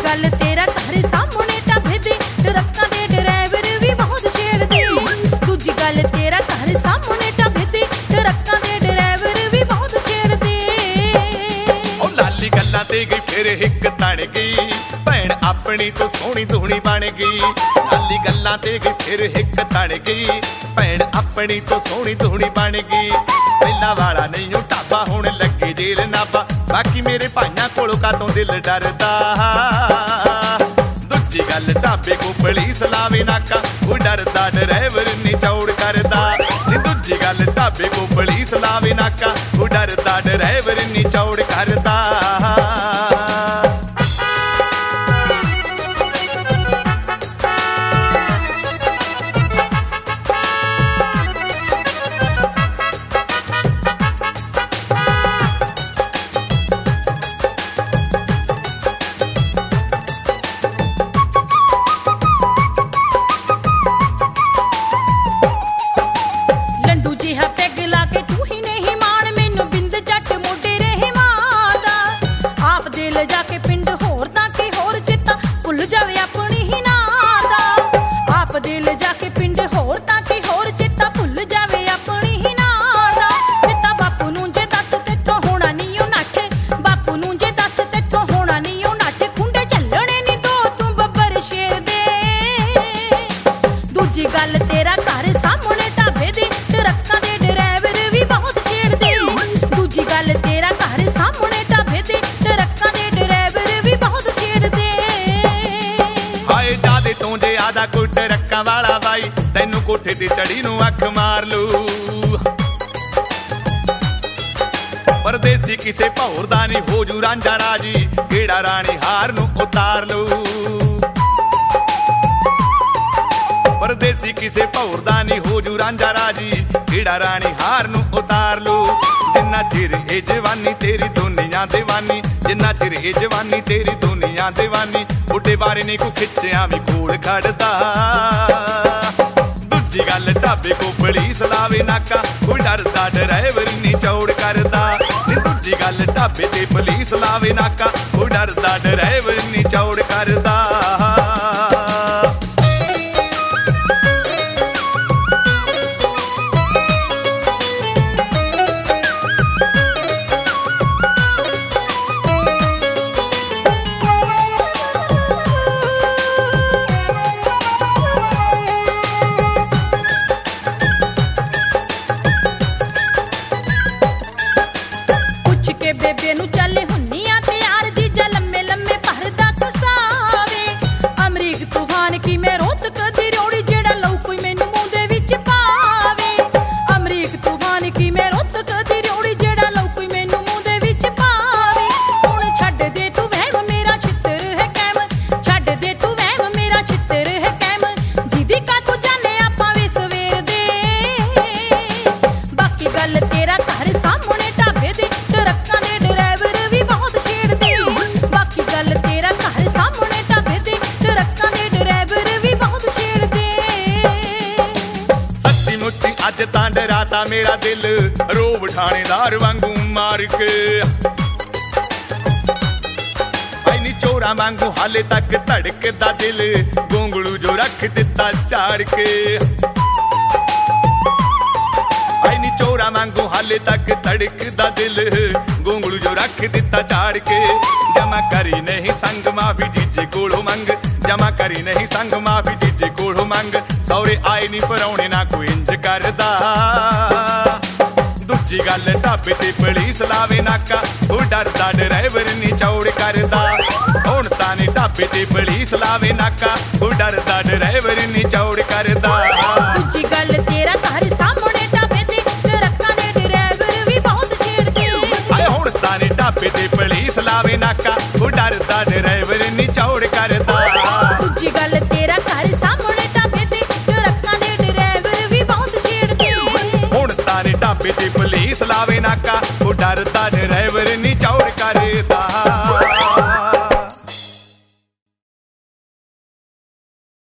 गल तेरा घर सामने ढाबे दे ट्रक्कां दे ड्राइवर भी बहुत छेड़दे। दूजी गल तेरा घर सामने ढाबे दे ट्रक्कां दे ड्राइवर भी बहुत छेड़दे। ओ लाली गल्लां ते गई फिर हिक तण गई, भैन अपनी तो सोहनी दुहनी बन गई। लाली गल्लां ते गई फिर हिक तण गई, भैन अपनी तो सोहनी दुहनी बन गई। पहला वाला नहीं ओ ढाबा हुण लगे जेल नाबा, बाकी मेरे भाइयां कोलों कातों दिल डरदा। दूजी गल ढाबे को पुलिस लावे नाका, वो डरदा ड्राइवर नी चौड़ करदा। दूजी गल ढाबे को पुलिस लावे नाका, वो डरदा ड्राइवर नी चौड़ करदा। गल तेरा घर सामने ढाबे दे ट्रक्कां दे ड्राइवर भी बहुत छेड़दे। दूजी गल तेरा घर सामने ढाबे दे ट्रक्कां दे ड्राइवर भी बहुत छेड़दे। हाय जादे तों जे आदा कोई ट्रक्कां वाला बाई, तैनू कोठे ते चढ़ी नूं अख मार लू। परदेसी किसे भौर दा नी हो जू रांझा राजी, केड़ा राणी हार नूं उतार लू। परदेसी किसे भौर दा नी हो जू रांझा राजी, केड़ा राणी हार नूं उतार लू। जिन्ना चिर ए जवानी तेरी दुनिया दीवानी, जिन्ना चिर ए जवानी तेरी दुनिया दीवानी, बुढ़े बारे ने को खिच्चिया भी कोल खड़दा। दूजी गल ढाबे को पुलिस लावे नाका, कोई डरदा ड्राइवर नी चौड़ करदा। दूजी गल ढाबे ते पुलिस लावे नाका, कोई डरदा ड्राइवर नी चौड़ करदा। बेबे नू चले हुन्निया तैयार, जीजा लम्मे लम्मे भरदा खुसावे। अमरीक तूफान की मैं रोहतक दी रोड़ी, जेड़ा लऊ कोई मैनू मूंह दे विच पावे। अमरीक तूफान की मैं रोहतक दी रोड़ी, जेड़ा लऊ कोई मैनू मूंह दे विच पावे। हुण छड्ड दे तू वहम मेरा छित्तर है कैम, छड्ड दे तू वहम मेरा छित्तर है कैम। जिदी का तू जाने आपां वे सवेर दे। बाकी गल तेरा घर सामने ढाबे दे ट्रक्कां दे ड्राइवर भी बहुत छेड़दे। बाकी गल तेरा घर सामने ढाबे दे ट्रक्कां दे ड्राइवर भी बहुत छेड़दे। सच्ची मुच्ची अज तां डराता मेरा दिल, रोब ठाणेदार वांगू मार के। नी चोरा वांगू हाले तक धड़कदा दिल, गोंगलू जो रख दिता झाड़ के। नी चोरा वांगू हाले तक धड़कदा दिल, गोंगलू जो रख दिता झाड़ के। जमा करी नहीं संग माफी जीजे कोलों मंग, जमा करी नहीं संग माफी जीजे कोलों मंग। सौरे आए नी परौने ना कोई इंज करदा। दूजी गल ढाबे ते पुलिस लावे नाका, वो डरदा ड्राइवर नी चौड़ करदा। हुण तां नी ढाबे ते पुलिस लावे नाका, वो डरदा ड्राइवर नी चौड़ करदा। दूजी गल तेरा घर सामने ढाबे ते ट्रक्कां दे ड्राइवर भी बहुत छेड़दे। आए हुण तां नी ढाबे ते पुलिस लावे नाका, वो डरदा ड्राइवर नी चौड़ करदा। दूजी गल तेरा घर सामने ढाबे ते ट्रक्कां दे ड्राइवर भी बहुत छेड़दे। हुण तां नी ढाबे ते पुलिस लावे नाका, वो डरदा ड्राइवर नी